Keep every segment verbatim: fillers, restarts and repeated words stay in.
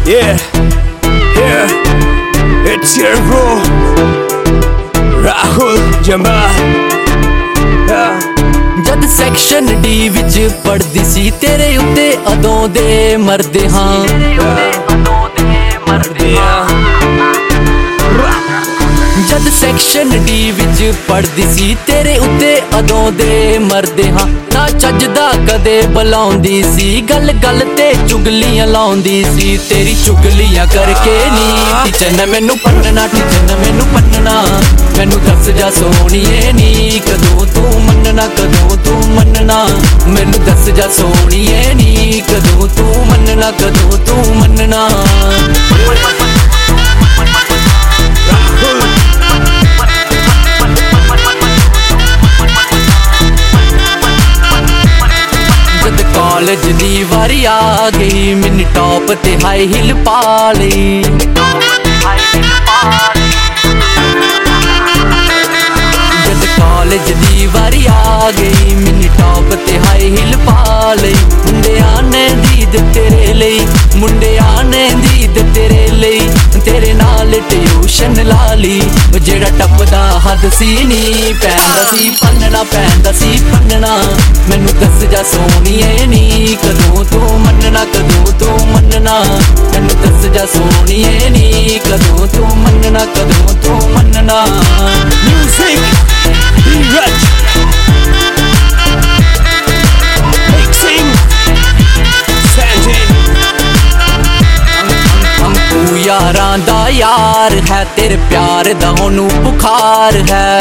Yeah, yeah, it's your bro Rahul Jamal yeah. जद section D विच पढ़दी सी तेरे उत्ते अदों दे मरदे हां जद सैक्शन डी विच पढ़दी सी तेरे उत्ते अदों दे मरदे हां ना चजदा कदे बुलाउंदी सी गल गल ते चुगलियां लाउंदी सी तेरी चुगलियां करके नी टीचर ने मैनू पन्नना टीचर ने मैनू पन्नना मैनू दस जा सोहणीए नी कदों तू मन्नना कदों तू मन्नना मैनू दस जा सोहणीए नी कदों तू मन्नना कदों तू मन्नना कॉलेज दी वारी आ गई मैंने टॉप ते हाई हिल पा लई जद कॉलेज दी वारी आ गई मैंने टॉप ते हाई हिल पा लई मुंडे आने दीद तेरे लई मुंडे आने दीद तेरे लई तेरे नाल ट्यूशन ला ली जेड़ा टपदा हद सी नी पैंदा सी पन्नना पैंदा सी पन्नना मैनू दस जा सोहणीए नी कदों तू मन्नना कदों तू मन्नना मैनू दस जा सोहणीए नी कदों तू मन्नना कदों तू मन्नना Music Raj Mixing Sandin तू यारां दा यार है तेरे प्यार दा ओनू बुखार है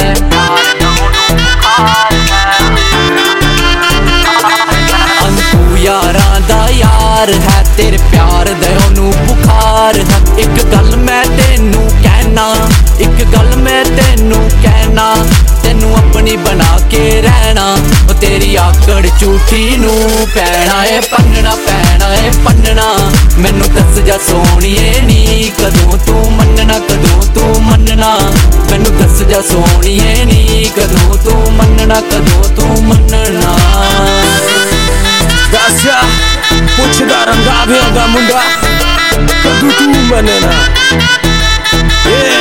तू यारां दा यार है तेरे प्यार दा ओनू बुखार है एक गल मैं तेनू कहना एक गल मैं तेनू कहना तेनू अपनी बना के रहना तेरी आकड़ झूठी नू पैना है पन्नना पैना है पन्नना मैनू दस जा सोहणीए नी कदों तू मन्नना कदों तू मन्नना मैनू दस जा सोहणीए नी कदों तू मन्नना कदों तू मन्नना Dasya puछदा रंगा भेदा मुंडा कदों तू मन्नना Yeah